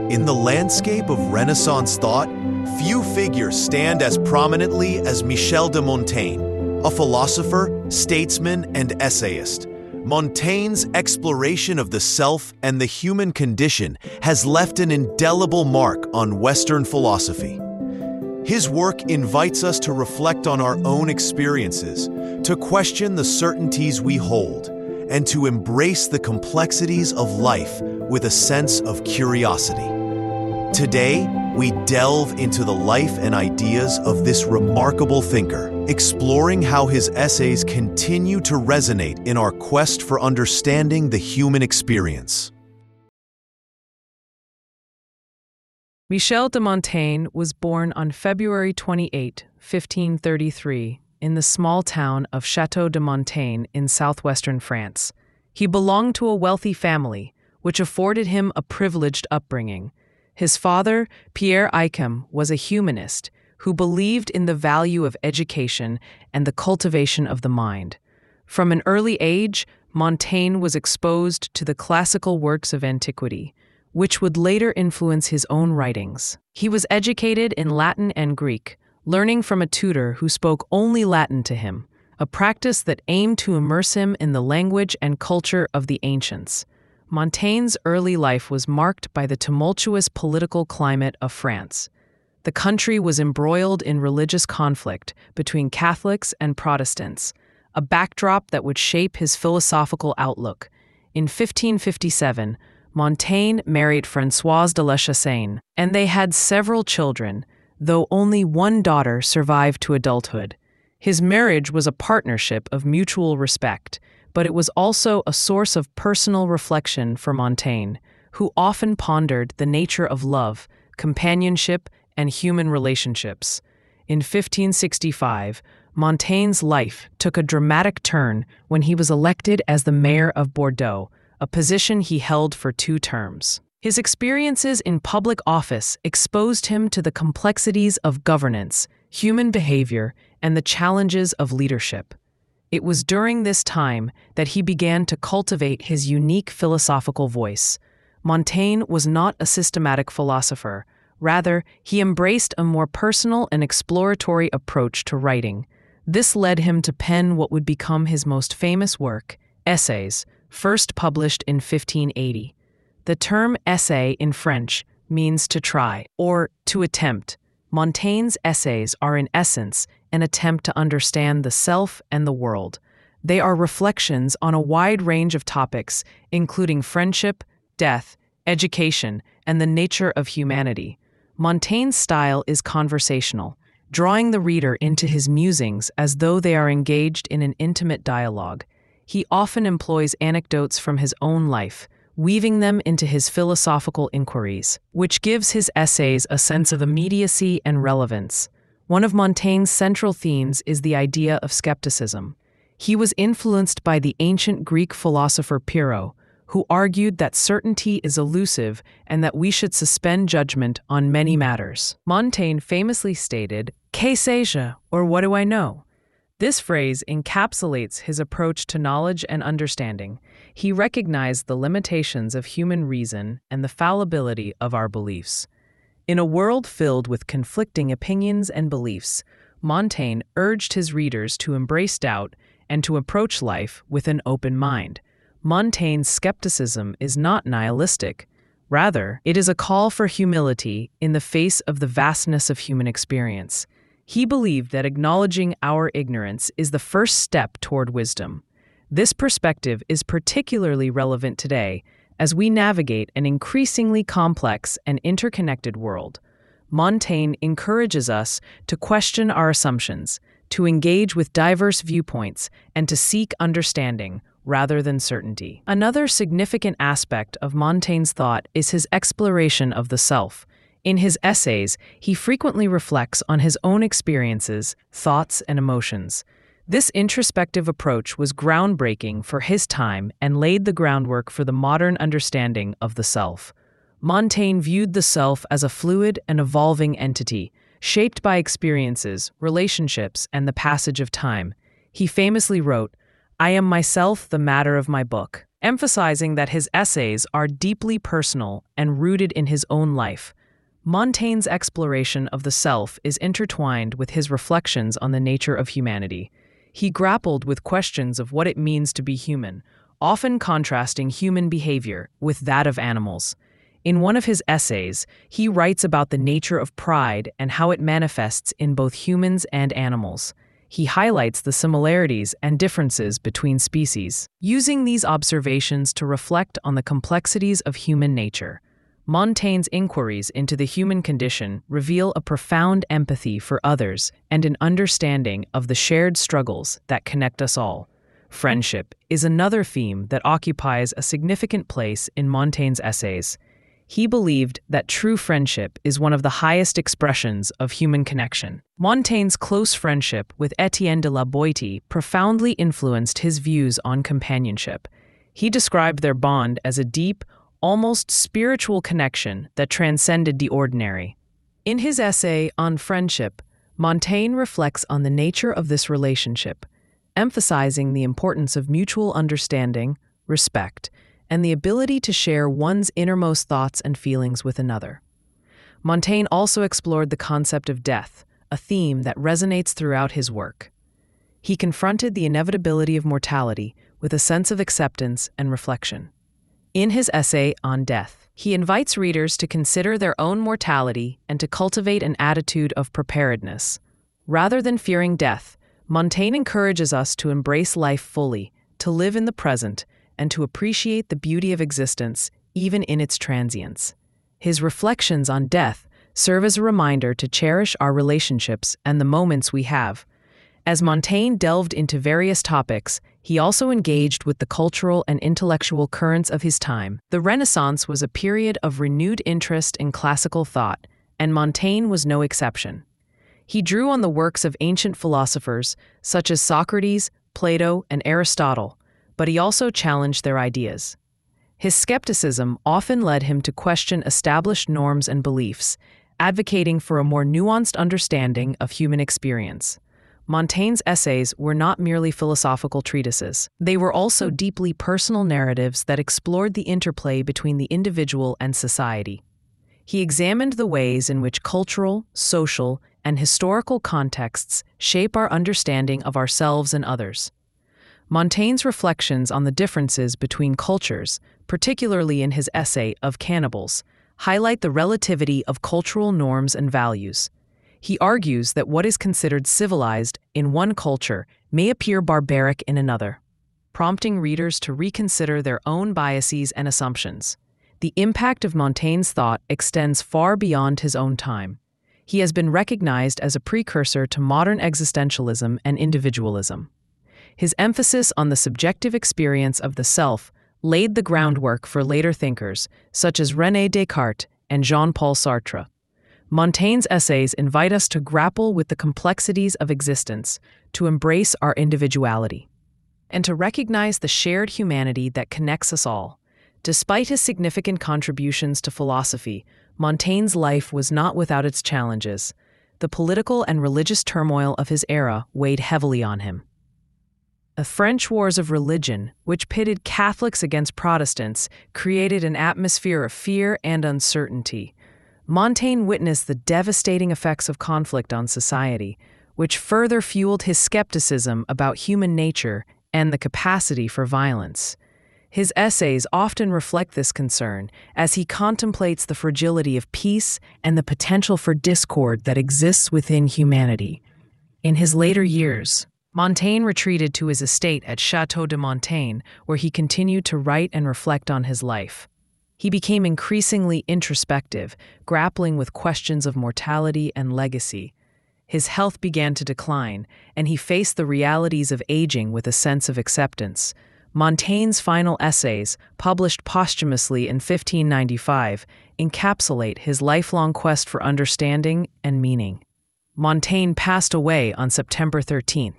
In the landscape of Renaissance thought, few figures stand as prominently as Michel de Montaigne, a philosopher, statesman, and essayist. Montaigne's exploration of the self and the human condition has left an indelible mark on Western philosophy. His work invites us to reflect on our own experiences, to question the certainties we hold, and to embrace the complexities of life with a sense of curiosity. Today, we delve into the life and ideas of this remarkable thinker, exploring how his essays continue to resonate in our quest for understanding the human experience. Michel de Montaigne was born on February 28, 1533, in the small town of Château de Montaigne in southwestern France. He belonged to a wealthy family, which afforded him a privileged upbringing. His father, Pierre Aychem, was a humanist who believed in the value of education and the cultivation of the mind. From an early age, Montaigne was exposed to the classical works of antiquity, which would later influence his own writings. He was educated in Latin and Greek, learning from a tutor who spoke only Latin to him, a practice that aimed to immerse him in the language and culture of the ancients. Montaigne's early life was marked by the tumultuous political climate of France. The country was embroiled in religious conflict between Catholics and Protestants, a backdrop that would shape his philosophical outlook. In 1557, Montaigne married Françoise de la Chassagne, and they had several children, though only one daughter survived to adulthood. His marriage was a partnership of mutual respect, but it was also a source of personal reflection for Montaigne, who often pondered the nature of love, companionship, and human relationships. In 1565, Montaigne's life took a dramatic turn when he was elected as the mayor of Bordeaux, a position he held for 2 terms. His experiences in public office exposed him to the complexities of governance, human behavior, and the challenges of leadership. It was during this time that he began to cultivate his unique philosophical voice. Montaigne was not a systematic philosopher. Rather, he embraced a more personal and exploratory approach to writing. This led him to pen what would become his most famous work, Essays, first published in 1580. The term essay in French means to try or to attempt. Montaigne's essays are in essence an attempt to understand the self and the world. They are reflections on a wide range of topics, including friendship, death, education, and the nature of humanity. Montaigne's style is conversational, drawing the reader into his musings as though they are engaged in an intimate dialogue. He often employs anecdotes from his own life, weaving them into his philosophical inquiries, which gives his essays a sense of immediacy and relevance. One of Montaigne's central themes is the idea of skepticism. He was influenced by the ancient Greek philosopher Pyrrho, who argued that certainty is elusive and that we should suspend judgment on many matters. Montaigne famously stated, "Que sais-je?" or "What do I know?" This phrase encapsulates his approach to knowledge and understanding. He recognized the limitations of human reason and the fallibility of our beliefs. In a world filled with conflicting opinions and beliefs, Montaigne urged his readers to embrace doubt and to approach life with an open mind. Montaigne's skepticism is not nihilistic. Rather, it is a call for humility in the face of the vastness of human experience. He believed that acknowledging our ignorance is the first step toward wisdom. This perspective is particularly relevant today as we navigate an increasingly complex and interconnected world. Montaigne encourages us to question our assumptions, to engage with diverse viewpoints, and to seek understanding rather than certainty. Another significant aspect of Montaigne's thought is his exploration of the self. In his essays, he frequently reflects on his own experiences, thoughts, and emotions. This introspective approach was groundbreaking for his time and laid the groundwork for the modern understanding of the self. Montaigne viewed the self as a fluid and evolving entity, shaped by experiences, relationships, and the passage of time. He famously wrote, "I am myself the matter of my book." emphasizing that his essays are deeply personal and rooted in his own life. Montaigne's exploration of the self is intertwined with his reflections on the nature of humanity. He grappled with questions of what it means to be human, often contrasting human behavior with that of animals. In one of his essays, he writes about the nature of pride and how it manifests in both humans and animals. He highlights the similarities and differences between species, using these observations to reflect on the complexities of human nature. Montaigne's inquiries into the human condition reveal a profound empathy for others and an understanding of the shared struggles that connect us all. Friendship is another theme that occupies a significant place in Montaigne's essays. He believed that true friendship is one of the highest expressions of human connection. Montaigne's close friendship with Étienne de la Boétie profoundly influenced his views on companionship. He described their bond as a deep, almost spiritual connection that transcended the ordinary. In his essay on friendship, Montaigne reflects on the nature of this relationship, emphasizing the importance of mutual understanding, respect, and the ability to share one's innermost thoughts and feelings with another. Montaigne also explored the concept of death, a theme that resonates throughout his work. He confronted the inevitability of mortality with a sense of acceptance and reflection. In his essay on death, he invites readers to consider their own mortality and to cultivate an attitude of preparedness. Rather than fearing death, Montaigne encourages us to embrace life fully, to live in the present, and to appreciate the beauty of existence, even in its transience. His reflections on death serve as a reminder to cherish our relationships and the moments we have. As Montaigne delved into various topics, he also engaged with the cultural and intellectual currents of his time. The Renaissance was a period of renewed interest in classical thought, and Montaigne was no exception. He drew on the works of ancient philosophers such as Socrates, Plato, and Aristotle, but he also challenged their ideas. His skepticism often led him to question established norms and beliefs, advocating for a more nuanced understanding of human experience. Montaigne's essays were not merely philosophical treatises. They were also deeply personal narratives that explored the interplay between the individual and society. He examined the ways in which cultural, social, and historical contexts shape our understanding of ourselves and others. Montaigne's reflections on the differences between cultures, particularly in his essay of Cannibals, highlight the relativity of cultural norms and values. He argues that what is considered civilized in one culture may appear barbaric in another, prompting readers to reconsider their own biases and assumptions. The impact of Montaigne's thought extends far beyond his own time. He has been recognized as a precursor to modern existentialism and individualism. His emphasis on the subjective experience of the self laid the groundwork for later thinkers such as René Descartes and Jean-Paul Sartre. Montaigne's essays invite us to grapple with the complexities of existence, to embrace our individuality, and to recognize the shared humanity that connects us all. Despite his significant contributions to philosophy, Montaigne's life was not without its challenges. The political and religious turmoil of his era weighed heavily on him. The French wars of religion, which pitted Catholics against Protestants, created an atmosphere of fear and uncertainty. Montaigne witnessed the devastating effects of conflict on society, which further fueled his skepticism about human nature and the capacity for violence. His essays often reflect this concern as he contemplates the fragility of peace and the potential for discord that exists within humanity. In his later years, Montaigne retreated to his estate at Château de Montaigne, where he continued to write and reflect on his life. He became increasingly introspective, grappling with questions of mortality and legacy. His health began to decline, and he faced the realities of aging with a sense of acceptance. Montaigne's final essays, published posthumously in 1595, encapsulate his lifelong quest for understanding and meaning. Montaigne passed away on September 13,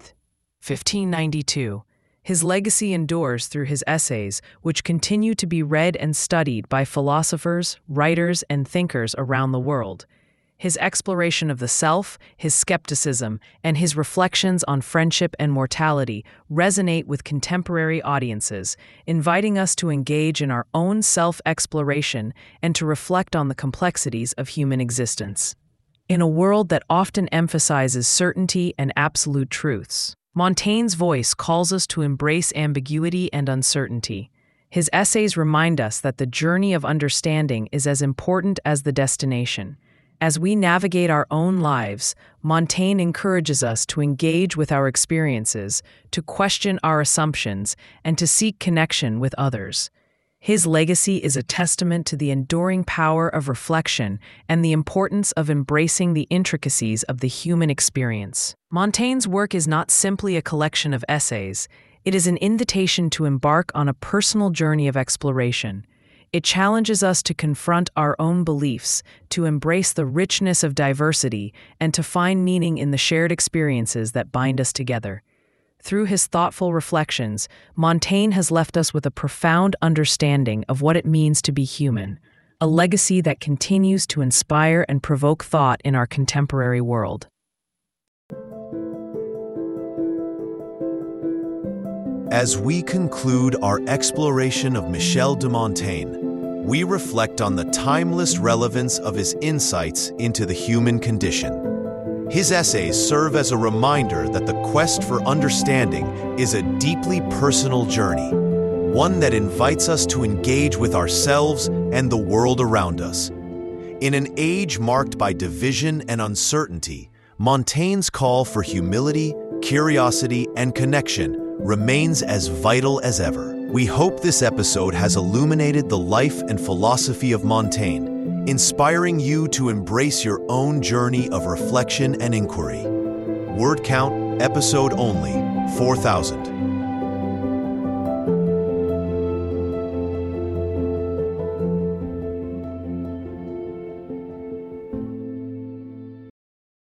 1592. His legacy endures through his essays, which continue to be read and studied by philosophers, writers, and thinkers around the world. His exploration of the self, his skepticism, and his reflections on friendship and mortality resonate with contemporary audiences, inviting us to engage in our own self-exploration and to reflect on the complexities of human existence. In a world that often emphasizes certainty and absolute truths, Montaigne's voice calls us to embrace ambiguity and uncertainty. His essays remind us that the journey of understanding is as important as the destination. As we navigate our own lives, Montaigne encourages us to engage with our experiences, to question our assumptions, and to seek connection with others. His legacy is a testament to the enduring power of reflection and the importance of embracing the intricacies of the human experience. Montaigne's work is not simply a collection of essays, it is an invitation to embark on a personal journey of exploration. It challenges us to confront our own beliefs, to embrace the richness of diversity, and to find meaning in the shared experiences that bind us together. Through his thoughtful reflections, Montaigne has left us with a profound understanding of what it means to be human, a legacy that continues to inspire and provoke thought in our contemporary world. As we conclude our exploration of Michel de Montaigne, we reflect on the timeless relevance of his insights into the human condition. His essays serve as a reminder that the quest for understanding is a deeply personal journey, one that invites us to engage with ourselves and the world around us. In an age marked by division and uncertainty, Montaigne's call for humility, curiosity, and connection remains as vital as ever. We hope this episode has illuminated the life and philosophy of Montaigne, inspiring you to embrace your own journey of reflection and inquiry. Word count, episode only, 4,000.